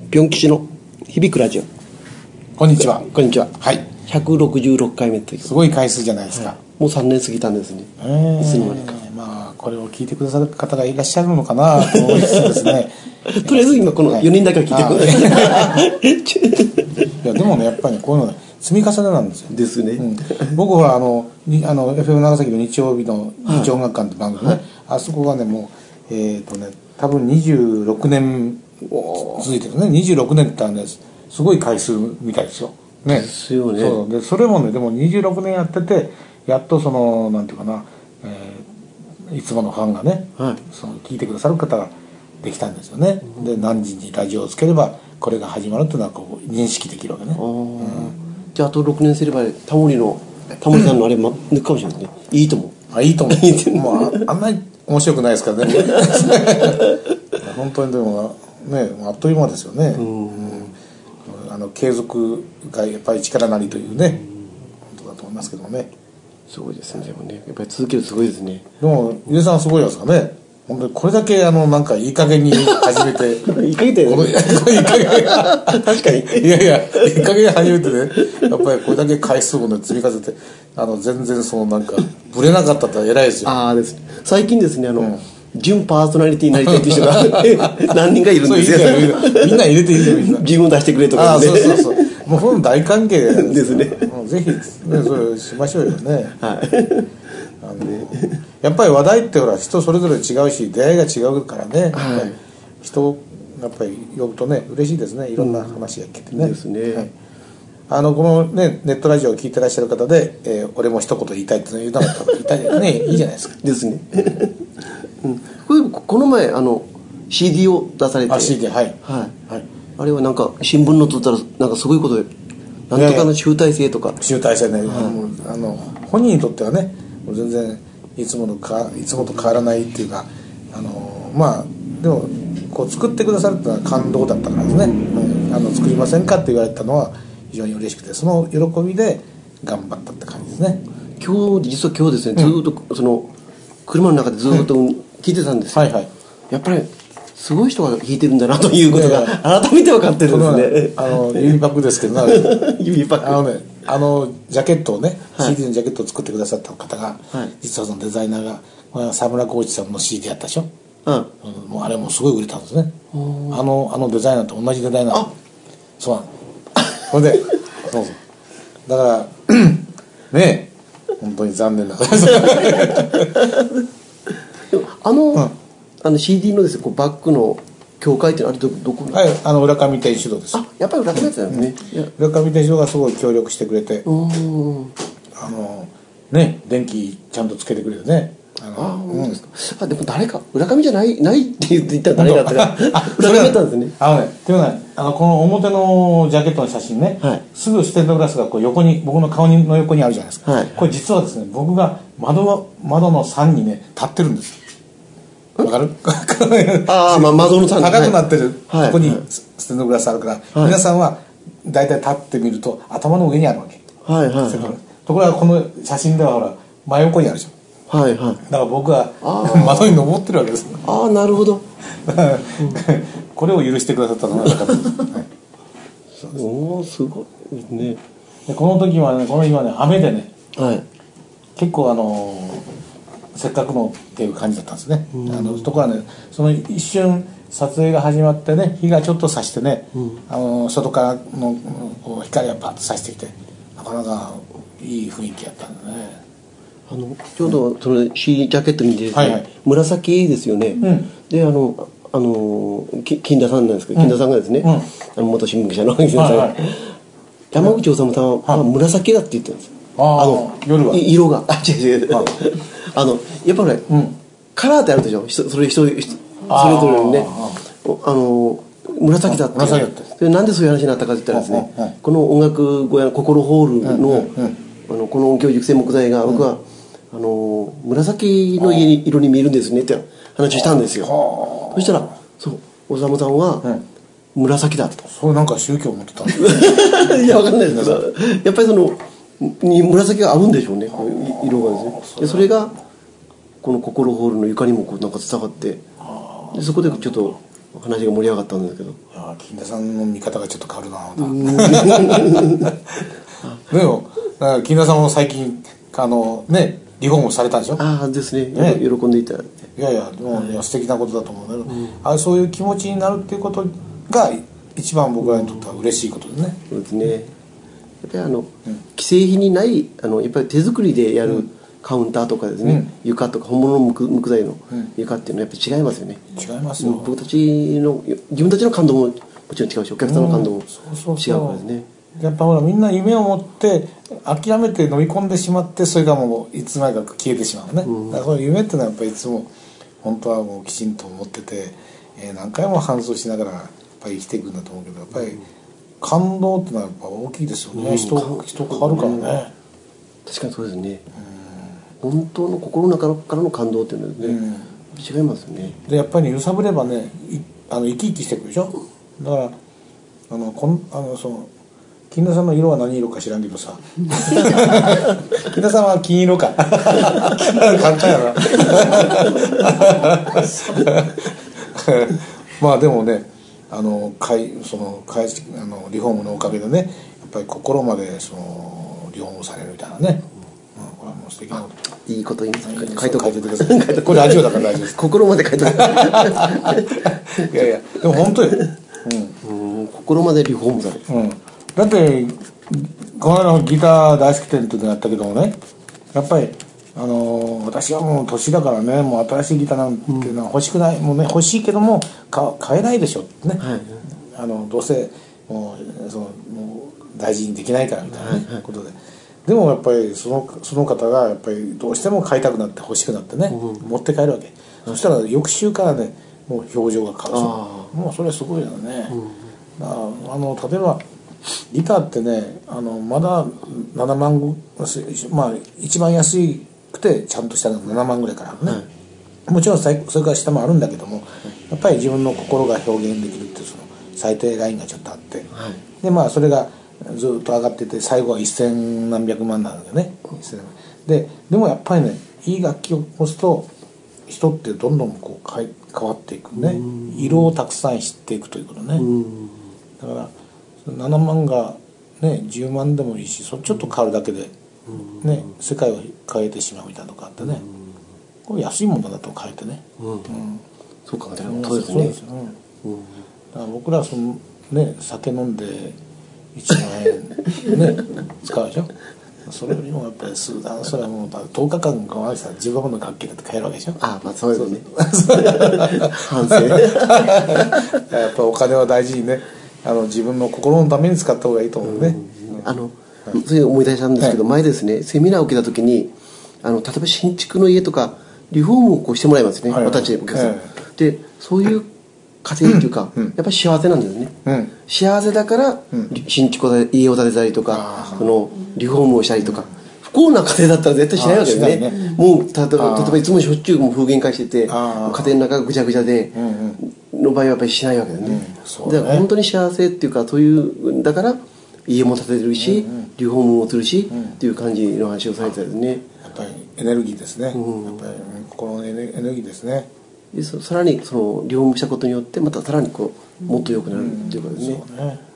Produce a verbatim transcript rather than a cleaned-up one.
ぴょん吉の響くラジオ。 こんにちは。 こんにちは。 はい。 ひゃくろくじゅうろっかいめという。 すごい回数じゃないですか。はい、 もうさんねん過ぎたんですね。 えー、 いつの間にか。 まあこれを聞いてくださる方がいらっしゃるのかなと思いつつですね。 とりあえず今このよにんだけは聞いてください。 いやでもね、やっぱり、ね、こういうの、ね、積み重ねなんですよ。 ですね。 うん、僕はあのあの エフエム 長崎の日曜日の日曜音楽館って番組ね、はい、あそこがねもうえっ、ー、とね多分にじゅうろくねん続いてるね。にじゅうろくねんって言ったらねすごい回数みたいですよ。ね。 ですよね。 そうでそれもねでもにじゅうろくねんやっててやっとそのなんていうかな、えー、いつものファンがね、はい、その聞いてくださる方ができたんですよね。うん、で何時にラジオをつければこれが始まるっていうのはこう認識できるわけね。うん、 じゃああとろくねんすればタモリのタモリさんのあれ、ま、抜くかもしれないね。いいと思う。 あいいと思う。もう あ, あんまり面白くないですからね。本当にでもねあっという間ですよね。うん、うん、あの継続がやっぱり力なりというね、うん、本当だと思いますけどもね。 すごいですね。でもねやっぱり続けるとすごいですね。 でも井出さんはすごいですかね。本当にこれだけあのなんかいい加減に始めていい加減だよね。いい加減確かにいやいやいい加減始めてねやっぱりこれだけ回数をね積み重ねてあの全然そのなんかブレなかったって偉いですよ。 ああです最近ですねあの、うん準パーソナリティになりたいっていう人が何人かいるんですよ。 みんな入れていいよみんな。 自分出してくれとかね。 あそうそうそう。もうこれも大歓迎ですね。 ぜひねそれしましょうよね。 はい。 あのやっぱり話題ってほら人それぞれ違うし出会いが違うからね。はい、人をやっぱり呼ぶとね嬉しいですね。いろんな話が聞けてね。 うん、ですね。はい、 あのこのねネットラジオを聞いてらっしゃる方で、えー、俺も一言言いたいって言うのが言いたいねいいじゃないですか。 ですね。うん、これこの前あの シーディー を出されて、 あ シーディー はい、 はいはい、あれはなんか新聞の撮ったらなんかすごいことでなんとかの集大成とか集大成ね、はい、あの本人にとってはねもう全然いつものかいつもと変わらないっていうかあのまあでもこう作ってくださるっていうのは感動だったからですね、うん、あの作りませんかって言われたのは非常に嬉しくてその喜びで頑張ったって感じですね。 今日実は今日ですね、うん、ずっとその車の中でずっと聞いてたんですよ、 はいはい、 やっぱりすごい人が弾いてるんだなということが改めて分かってるんですね。 あの指パックですけど指パックあのねあのジャケットをね、はい、シーディー のジャケットを作ってくださった方が、はい、実はそのデザイナーが沢村浩一さんの シーディー やったでしょ、うん、もうあれもすごい売れたんですね。あのあのデザイナーと同じデザイナーそうなのそれでそうそうだからねえ本当に残念なあの、うん、あの シーディー のですねこうバックの協会ってあれどどこ？ はいあの浦上天主堂です。 あやっぱり浦上ですよね、 うん、浦上天主堂がすごい協力してくれてあのね電気ちゃんとつけてくれてねあのあ本当ですか、うん、あでも誰か浦上じゃないないって言ったら誰だったか浦上だったんですね。 あのねっていうのはあのこの表のジャケットの写真ね、はい、すぐステンドグラスがこう横に僕の顔の横にあるじゃないですか、はい、これ実はですね僕が窓窓のさんにね立ってるんです。わかる？ ああ、まあ、窓のさん高くなってる、はい、ここにはいステンドグラスあるから、はい、皆さんは大体立ってみると頭の上にあるわけ、はいはいはい、ところがこの写真ではほら真横にあるじゃん、はいはい、だから僕は窓に登ってるわけです。 ああなるほどこれを許してくださったのがなかったです、はい、 おおすごいですね。 でこの時はねこの今ね雨でね、はい、結構あのーせっかくのっていう感じだったんですね。あのところがねその一瞬撮影が始まってね日がちょっと差してね、うん、あの外からのこう光がパッと差してきてなかなかいい雰囲気やったんだね。 あのちょうどその C ジャケットにですね、はいはい、紫ですよね、うん、であのあの金田さんなんですけど、うん、金田さんがですね、うん、あの元新聞記者の金田さんが、はいはい、山口治さんは紫だって言ってるんですよ。 あの夜は色があ違う違うあのやっぱね、うん、カラーってあるでしょそれ人それぞれにねあの紫だって紫だってでなんでそういう話になったかって言ったらですね、はいはい、この音楽小屋の心ホールの、うんうんうん、あのこの音響熟成木材が僕は、うん、あの紫の色に見えるんですねって話したんですよ。そしたらそうおさむさんは、うん紫だと。 そうなんか宗教を持ってたんいやわかんないですけどやっぱりそのに紫が合うんでしょうね色がですね。でそれがこの心ホールの床にもこうなんか伝わってでそこでちょっと話が盛り上がったんですけど、いや金田さんの見方がちょっと変わるなでも金田さんも最近あのねリフォームされたんでしょ。 ああですね、ね、喜んでいただいて、 いやいやでも、はい、いや素敵なことだと思うね、うん、あそういう気持ちになるっていうことが一番僕らにとっては嬉しいことですね。 そうですね。やっぱりあの、うん、既製品にないあのやっぱり手作りでやるカウンターとかですね、うん、床とか本物の木木材の床っていうのはやっぱり違いますよね。 違いますよ。 僕たちの自分たちの感動ももちろん違うし、お客さんの感動も違うからですね。 やっぱほらみんな夢を持って諦めて飲み込んでしまって、それがもういつまでか消えてしまうね、うん、だから夢っていうのはやっぱりいつも本当はもうきちんと思ってて、えー、何回も反芻しながらやっぱり生きていくんだと思うけど、やっぱり感動っていうのはやっぱ大きいですよね、うん、人, 人変わるからね、うん、 確かにそうですね、うん、本当の心の中からの感動っていうのはね、うん、違いますよね。 でやっぱり揺さぶればねあの生き生きしてくるでしょ。だからあのこんあのその金田さんの色は何色か知らんけどさ金田さんは金色か簡単やなまあでもねあの買いその買いあのリフォームのおかげでねやっぱり心までそのリフォームされるみたいなね、うん、これはもう素敵なこといいこと言いますね。 書いといてくださいこれラジオだから大丈夫です心まで書いといていやいやでも本当よ、 うん、うん心までリフォームされる、 うんだってこの間のギター大好き店っていうのやったけどもねやっぱりあのー、私はもう年だからねもう新しいギターなんていうのは欲しくない、うん、もうね欲しいけども買えないでしょってね、はい、あのどうせもうそのもう大事にできないからみたいな、ねはいはい、ことででもやっぱりそのその方がやっぱりどうしても買いたくなって欲しくなってね、うん、持って帰るわけ、うん、そしたら翌週からねもう表情が変わるもうそれはすごいよね、うん、だからあの例えばギターってねあのまだななまんまあ一番安くてちゃんとしたのななまんぐらいからあるね、はい、もちろんそれから下もあるんだけども、はい、やっぱり自分の心が表現できるっていうその最低ラインがちょっとあって、はい、でまあそれがずっと上がってて最後は千何百万なんだよね、うん、ででもやっぱりねいい楽器を持つと人ってどんどんこう変わっていくね、色をたくさん知っていくということね、だからななまんが、ね、じゅうまんでもいいしそちょっと変わるだけで、ね、世界を変えてしまうみたいなのがあってね、これ安いものだと変えてね、うんうん、 そうかそうですね、そうですよ、 うん、だから僕らその、ね、酒飲んでいちまん円、ね、使うでしょそれよりもやっぱり数段それはもうとおかかん我慢したらじゅうまんの楽器だって買えるわけでしょ。 ああまあそうですね反省やっぱお金は大事にねあの自分の心のために使った方がいいと思うね、 うん、あの、はい、そういうの思い出したんですけど、はい、前ですねセミナーを受けた時にあの例えば新築の家とかリフォームをこうしてもらいますね、はい、私お客さん、はい、でそういう家庭っていうか、うん、やっぱり幸せなんですね、うん、幸せだから、うん、新築で家を建てたりとかそのリフォームをしたりとか、不幸な家庭だったら絶対しないわけですね。ねもう例えば例えばいつもしょっちゅうもう風限化してて家庭の中がぐちゃぐちゃで、うんうん、の場合はやっぱりしないわけですね、うんそうね、だから本当に幸せっていうかそういうだから家も建ててるし、うんうん、リフォームもするし、うん、っていう感じの話をされてたですね。 やっぱりエネルギーですね、うん、やっぱり心のエネルギーですね。 でさらにそのリフォームしたことによってまたさらにこうもっと良くなるっていうかですね、うんうん、そうね